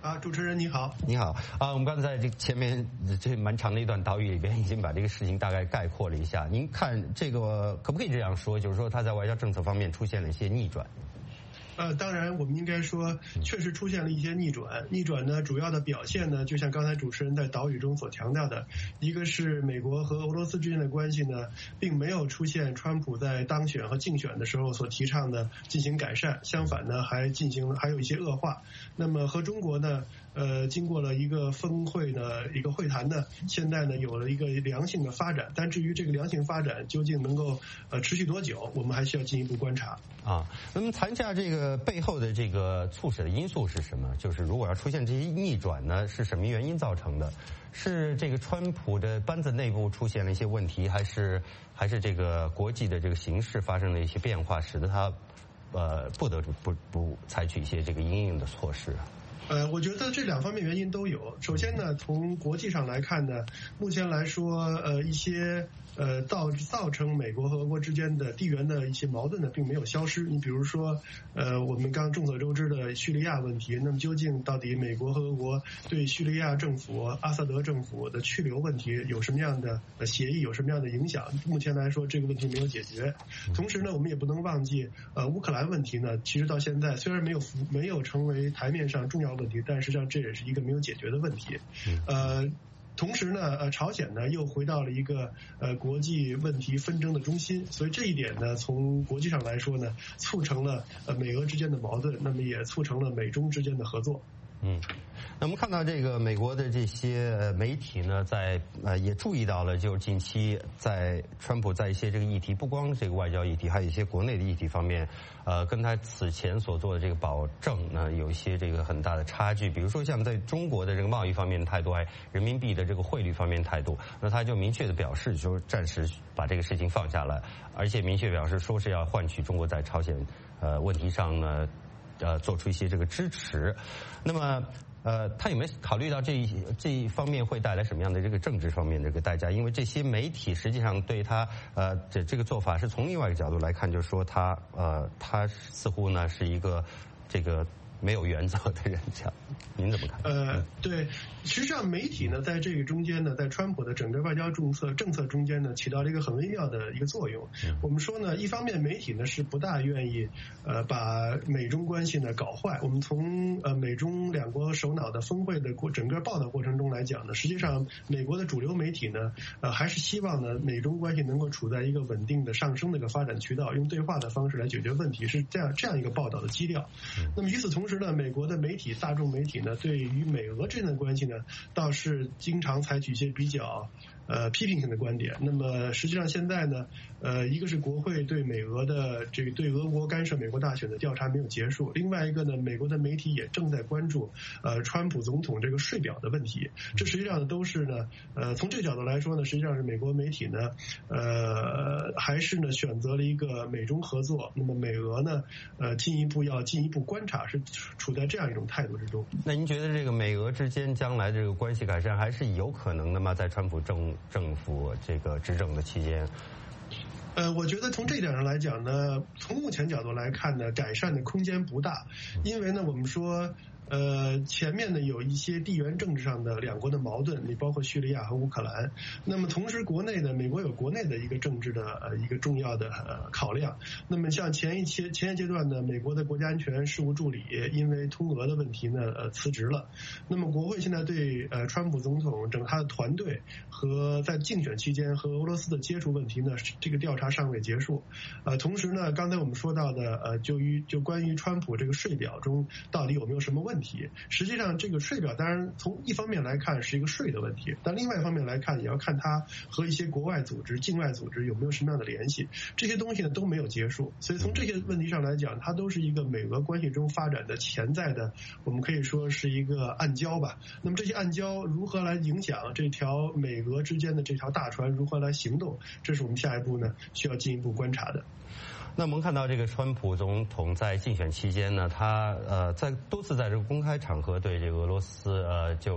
主持人你好。 你好我们刚才在这前面这蛮长的一段导语里边，已经把这个事情大概概括了一下。您看这个可不可以这样说，就是说他在外交政策方面出现了一些逆转？ 当然，我们应该说，确实出现了一些逆转。逆转呢，主要的表现呢，就像刚才主持人在导语中所强调的，一个是美国和俄罗斯之间的关系呢，并没有出现川普在当选和竞选的时候所提倡的进行改善，相反呢，还有一些恶化。那么和中国呢，经过了一个峰会的一个会谈呢，现在呢有了一个良性的发展。但至于这个良性发展究竟能够持续多久，我们还需要进一步观察。 那么谈下这个背后的这个促使的因素是什么？就是如果要出现这些逆转呢，是什么原因造成的？是这个川普的班子内部出现了一些问题，还是这个国际的这个形势发生了一些变化，使得他不得不采取一些这个因应的措施？ 我觉得这两方面原因都有。首先呢，从国际上来看呢，目前来说，一些造成美国和俄国之间的地缘的一些矛盾呢，并没有消失。你比如说，我们刚众所周知的叙利亚问题，那么究竟到底美国和俄国对叙利亚政府、阿萨德政府的去留问题有什么样的协议，有什么样的影响？目前来说，这个问题没有解决。同时呢，我们也不能忘记，乌克兰问题呢，其实到现在虽然没有成为台面上重要问题，但实际上这也是一个没有解决的问题。同时呢，朝鲜呢又回到了一个国际问题纷争的中心，所以这一点呢，从国际上来说呢，促成了美俄之间的矛盾，那么也促成了美中之间的合作。 那我们看到这个美国的这些媒体呢，也注意到了，就是近期在川普在一些这个议题，不光这个外交议题，还有一些国内的议题方面，跟他此前所做的这个保证呢，有一些这个很大的差距。比如说像在中国的这个贸易方面的态度，还人民币的这个汇率方面的态度，那他就明确的表示，就是暂时把这个事情放下来，而且明确表示说是要换取中国在朝鲜问题上呢。做出一些这个支持，那么他有没有考虑到这一方面会带来什么样的这个政治方面的这个代价？因为这些媒体实际上对他这个做法是从另外一个角度来看，就是说他似乎呢是一个这个没有原则的人，这样您怎么看？ 对，实际上媒体呢，在这个中间呢，在川普的整个外交政策中间呢，起到了一个很微妙的一个作用。我们说呢，一方面媒体呢是不大愿意把美中关系呢搞坏。我们从美中两国首脑的峰会的整个报道过程中来讲呢，实际上美国的主流媒体呢，还是希望呢美中关系能够处在一个稳定的上升的一个发展渠道，用对话的方式来解决问题，是这样一个报道的基调。那么与此同时呢，美国的媒体、大众媒体呢，对于美俄之间的关系呢，倒是经常采取一些比较批评性的观点。那么实际上现在呢，一个是国会对美俄的这个对俄国干涉美国大选的调查没有结束，另外一个呢，美国的媒体也正在关注川普总统这个税表的问题。这实际上都是呢，从这个角度来说呢，实际上是美国媒体呢，还是呢选择了一个美中合作。那么美俄呢，进一步观察，是处在这样一种态度之中。 那您觉得这个美俄之间将来这个关系改善还是有可能的吗？在川普政府这个执政的期间？ 我觉得从这一点上来讲呢，从目前角度来看呢，改善的空间不大，因为呢，我们说。前面呢有一些地缘政治上的两国的矛盾，你包括叙利亚和乌克兰。那么同时国内呢，美国有国内的一个政治的一个重要的考量。那么像前一阶段呢，美国的国家安全事务助理因为通俄的问题呢辞职了。那么国会现在对川普总统整个他的团队和在竞选期间和俄罗斯的接触问题呢，这个调查尚未结束。同时呢，刚才我们说到的就关于川普这个税表中到底有没有什么问题？实际上这个税表当然从一方面来看是一个税的问题，但另外一方面来看也要看它和一些国外组织、境外组织有没有什么样的联系，这些东西呢都没有结束。所以从这些问题上来讲，它都是一个美俄关系中发展的潜在的，我们可以说是一个暗礁吧。那么这些暗礁如何来影响这条美俄之间的这条大船如何来行动，这是我们下一步呢需要进一步观察的。 那我们看到这个川普总统在竞选期间呢，他多次在这个公开场合对这个俄罗斯就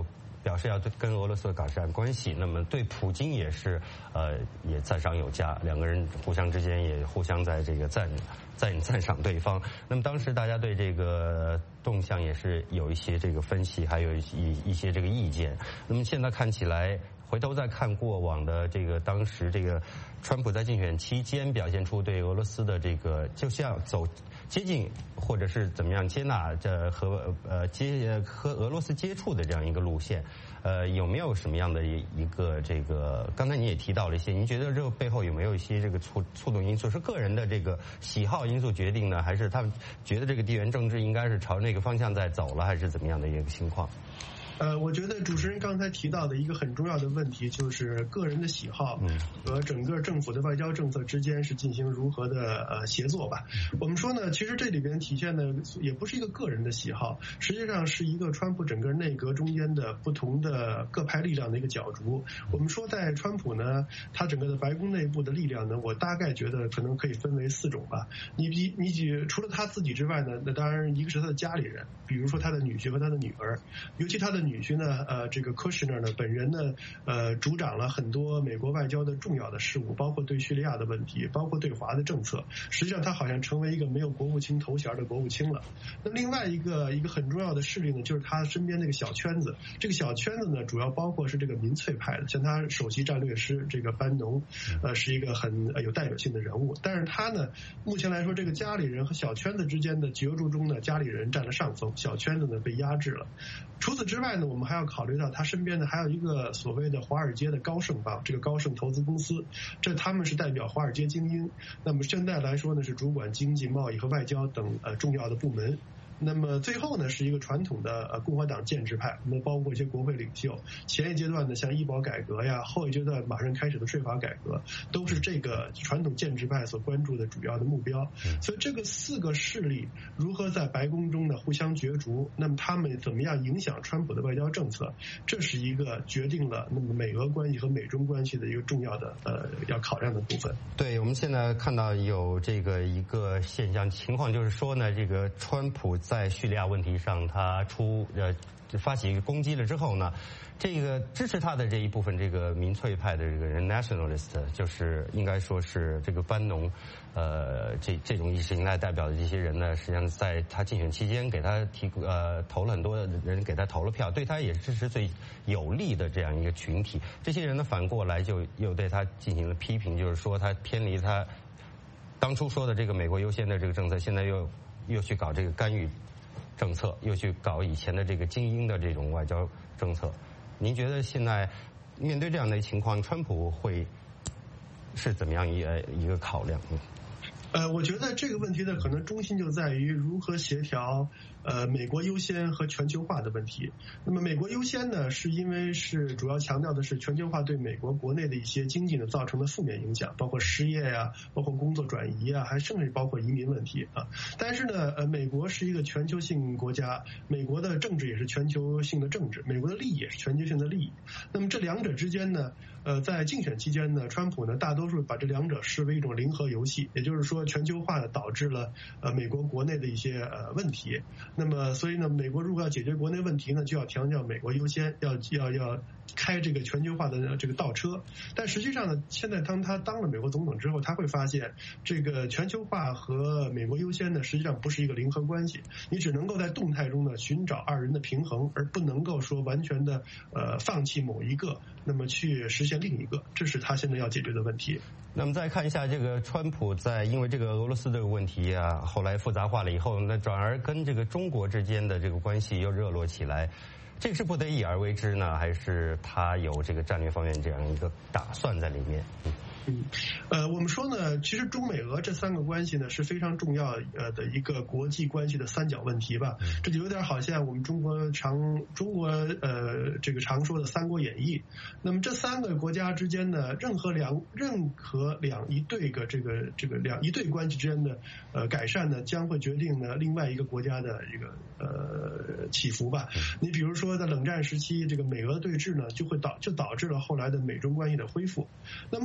表示要跟俄罗斯改善关系，那么对普京也是也赞赏有加，两个人互相之间也互相在这个赞赏对方。那么当时大家对这个动向也是有一些这个分析，还有一些这个意见。那么现在看起来，回头再看过往的这个当时这个川普在竞选期间表现出对俄罗斯的这个就像接近或者是怎么样接纳和俄罗斯接触的这样一个路线，有没有什么样的一个这个？刚才你也提到了一些，您觉得这背后有没有一些这个促动因素？是个人的这个喜好因素决定呢，还是他们觉得这个地缘政治应该是朝那个方向在走了，还是怎么样的一个情况？ 我觉得主持人刚才提到的一个很重要的问题，就是个人的喜好和整个政府的外交政策之间是进行如何的协作吧。我们说呢，其实这里边体现的也不是一个个人的喜好，实际上是一个川普整个内阁中间的不同的各派力量的一个角逐。我们说在川普呢，他整个的白宫内部的力量呢，我大概觉得可能可以分为4种吧。你除了他自己之外呢，那当然一个是他的家里人，比如说他的女婿和他的女儿，尤其他的女婿呢，这个 Kushner 呢，本人呢，主掌了很多美国外交的重要的事务，包括对叙利亚的问题，包括对华的政策。实际上，他好像成为一个没有国务卿头衔的国务卿了。那另外一个很重要的势力呢，就是他身边那个小圈子。这个小圈子呢，主要包括是这个民粹派的，像他首席战略师这个班农，是一个很有代表性的人物。但是他呢，目前来说，这个家里人和小圈子之间的角逐中呢，家里人占了上风，小圈子呢被压制了。除此之外呢，我们还要考虑到他身边的还有一个所谓的华尔街的高盛吧，这个高盛投资公司，这他们是代表华尔街精英。那么现在来说呢，是主管经济、贸易和外交等重要的部门。那么最后呢，是一个传统的共和党建制派，那么包括一些国会领袖。前一阶段呢，像医保改革呀，后一阶段马上开始的税法改革，都是这个传统建制派所关注的主要的目标。所以这个4个势力如何在白宫中呢互相角逐，那么他们怎么样影响川普的外交政策，这是一个决定了那么美俄关系和美中关系的一个重要的要考量的部分。 对，我们现在看到有这个一个现象情况，就是说呢，这个川普在叙利亚问题上，他发起攻击了之后呢，这个支持他的这一部分这个民粹派的这个人 nationalist， 就是应该说是这个班农，这种意识形态代表的这些人呢，实际上在他竞选期间给他投了很多人给他投了票，对他也是支持最有利的这样一个群体。这些人呢，反过来就又对他进行了批评，就是说他偏离他当初说的这个美国优先的这个政策，现在又去搞这个干预政策，又去搞以前的这个精英的这种外交政策。您觉得现在面对这样的情况，川普会是怎么样一个考量？ 我觉得这个问题的可能中心就在于如何协调美国优先和全球化的问题。那么美国优先呢，是因为是主要强调的是全球化对美国国内的一些经济呢造成的负面影响，包括失业呀，包括工作转移啊，还甚至包括移民问题啊。但是呢，美国是一个全球性国家，美国的政治也是全球性的政治，美国的利益也是全球性的利益。那么这两者之间呢，在竞选期间呢，川普呢大多数把这两者视为一种零和游戏，也就是说全球化导致了美国国内的一些问题。那么所以呢，美国如果要解决国内问题呢，就要强调美国优先，要开这个全球化的这个倒车。但实际上呢，现在当他当了美国总统之后，他会发现这个全球化和美国优先呢，实际上不是一个零和关系。你只能够在动态中呢寻找二人的平衡，而不能够说完全的放弃某一个，那么去实现另一个，这是他现在要解决的问题。 那么再看一下这个川普在因为这个俄罗斯这个问题啊，后来复杂化了以后，那转而跟这个中国之间的这个关系又热络起来。这个是不得已而为之呢，还是他有这个战略方面这样一个打算在里面？ 我们说呢，其实中美俄这3个关系呢是非常重要的一个国际关系的三角问题吧。这就有点好像我们中国这个常说的三国演义。那么这3个国家之间呢，任何一对关系之间的改善呢，将会决定呢另外一个国家的一个起伏吧。你比如说在冷战时期，这个美俄对峙呢，就导致了后来的美中关系的恢复。那目前来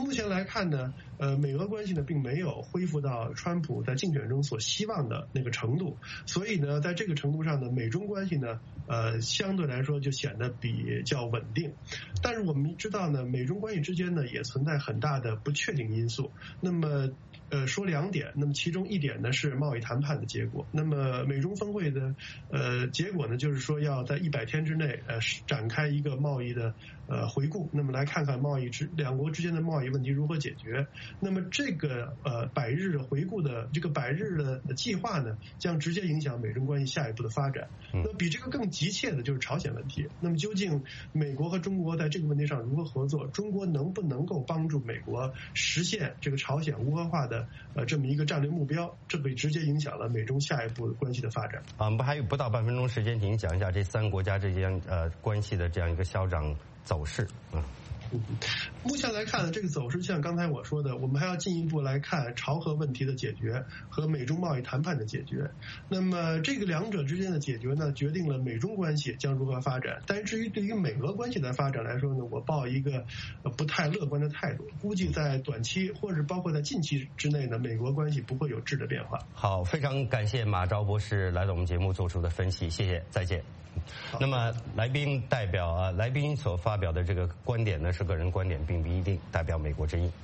看呢，美俄关系呢并没有恢复到川普在竞选中所希望的那个程度，所以呢，在这个程度上呢，美中关系呢，相对来说就显得比较稳定。但是我们知道呢，美中关系之间呢也存在很大的不确定因素。那么说2点，那么其中1点呢是贸易谈判的结果。那么美中峰会的结果呢，就是说要在100天之内展开一个贸易的回顾，那么来看看两国之间的贸易问题如何解决。那么这个100日回顾的这个100日的计划呢，将直接影响美中关系下一步的发展。那么比这个更急切的就是朝鲜问题。那么究竟美国和中国在这个问题上如何合作？中国能不能够帮助美国实现这个朝鲜无核化的这么一个战略目标？这会直接影响了美中下一步关系的发展。 我们还有不到半分钟时间，请讲一下这3个国家之间关系的这样一个消长走势。 目前来看，这个走势像刚才我说的，我们还要进一步来看朝核问题的解决和美中贸易谈判的解决。那么这个2者之间的解决呢，决定了美中关系将如何发展。但是至于对于美俄关系的发展来说呢，我抱一个不太乐观的态度，估计在短期或者包括在近期之内呢，美俄关系不会有质的变化。 好，非常感谢马昭博士来到我们节目做出的分析，谢谢，再见。那么来宾所发表的这个观点呢是个人观点，并不一定代表美国之音。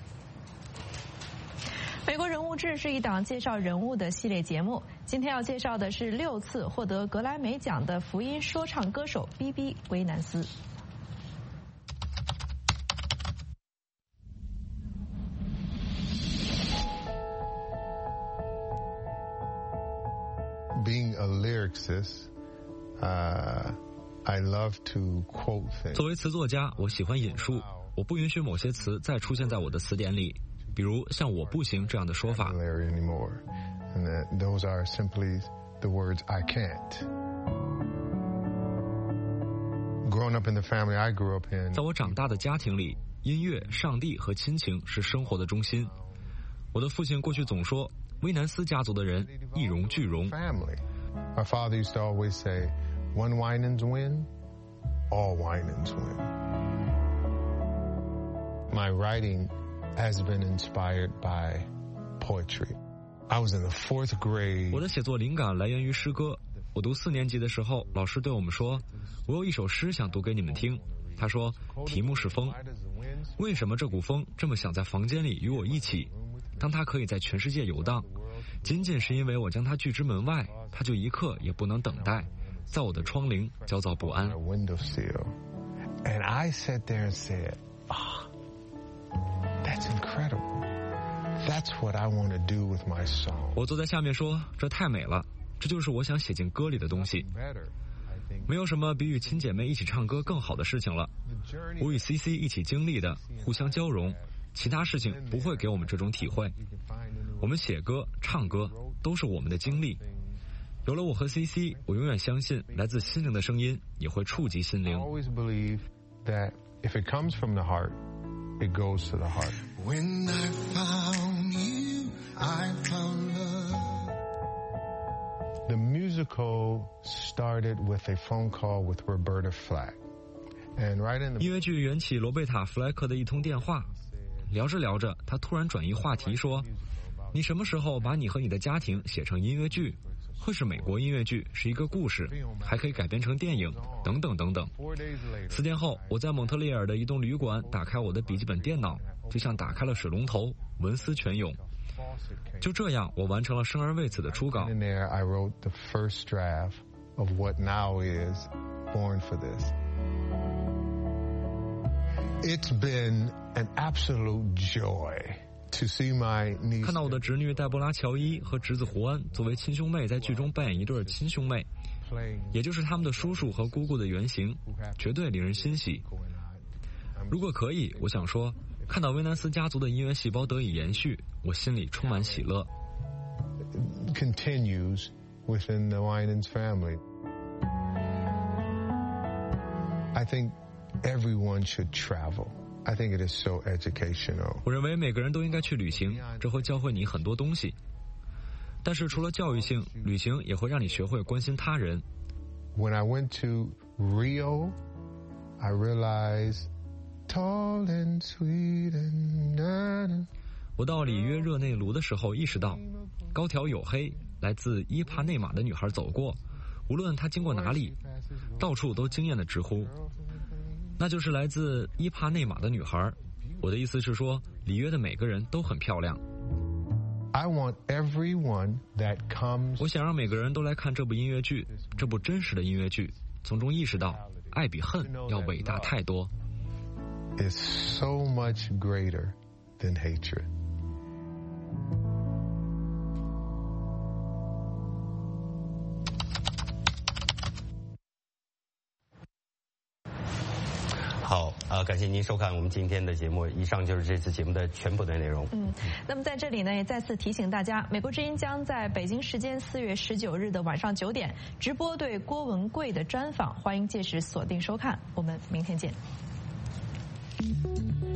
美国人物志是一档介绍人物的系列节目，今天要介绍的是6次获得格莱美奖的福音说唱歌手 BB 威南斯。 Being a lyricist, I love to quote things. 作为词作家，我喜欢引述，我不允许某些词再出现在我的词典里，比如像我不行这样的说法。 And those are simply the words I can't. Growing up in the family I grew up in. 在我长大的家庭里，音乐、上帝和亲情是生活的中心。我的父亲过去总说，威南斯家族的人一荣俱荣。 My father used to always say, "One Winans win, all Winans win." My writing has been inspired by poetry. I was in the 4th grade. 我的写作灵感来源于诗歌。我读4年级的时候，老师对我们说，我有一首诗想读给你们听。他说，题目是风。为什么这股风这么想在房间里与我一起？当它可以在全世界游荡，仅仅是因为我将它拒之门外，它就一刻也不能等待，在我的窗棂焦躁不安。 And I sat there and said, that's incredible. That's what I want to do with my song. 我坐在下面说，这太美了，这就是我想写进歌里的东西。没有什么比与亲姐妹一起唱歌更好的事情了。我与 CC 一起经历的，互相交融，其他事情不会给我们这种体会。我们写歌、唱歌都是我们的经历。有了我和 CC， 我永远相信来自心灵的声音也会触及心灵。 I always believe that if it comes from the heart, it goes to the heart. When I found you, I found love. The musical started with a phone call with Roberta Flack. And right in the 音乐剧缘起罗贝塔·弗莱克的一通电话，聊着聊着，他突然转移话题说：“你什么时候把你和你的家庭写成音乐剧？会是美国音乐剧，是一个故事，还可以改编成电影，等等等等。”4天后，我在蒙特利尔的一栋旅馆打开我的笔记本电脑，就像打开了水龙头，文思泉涌。就这样，我完成了生而为此的初稿。 In there, I wrote the first draft of what now is Born for This. It's been an absolute joy to see my niece. 看到我的侄女黛博拉·乔伊和侄子胡安作为亲兄妹在剧中扮演一对亲兄妹，也就是他们的叔叔和姑姑的原型，绝对令人欣喜。如果可以，我想说，看到威南斯家族的音乐细胞得以延续，我心里充满喜乐。 Continues within the Winans family. I think everyone should travel. I think it is so educational. 我认为每个人都应该去旅行，这会教会你很多东西。但是除了教育性，旅行也会让你学会关心他人。 When I went to Rio, I realized 我到里约热内卢的时候意识到，高条黝黑来自伊帕内马的女孩走过，无论她经过哪里，到处都惊艳的直呼，那就是来自伊帕内马的女孩。我的意思是说，里约的每个人都很漂亮。我想让每个人都来看这部音乐剧，这部真实的音乐剧，从中意识到爱比恨要伟大太多。 Is so much greater than hatred. 好，感谢您收看我们今天的节目。以上就是这次节目的全部的内容。 那么在这里呢，也再次提醒大家，美国之音将在北京时间4月19日的晚上9点直播对郭文贵的专访，欢迎届时锁定收看。我们明天见。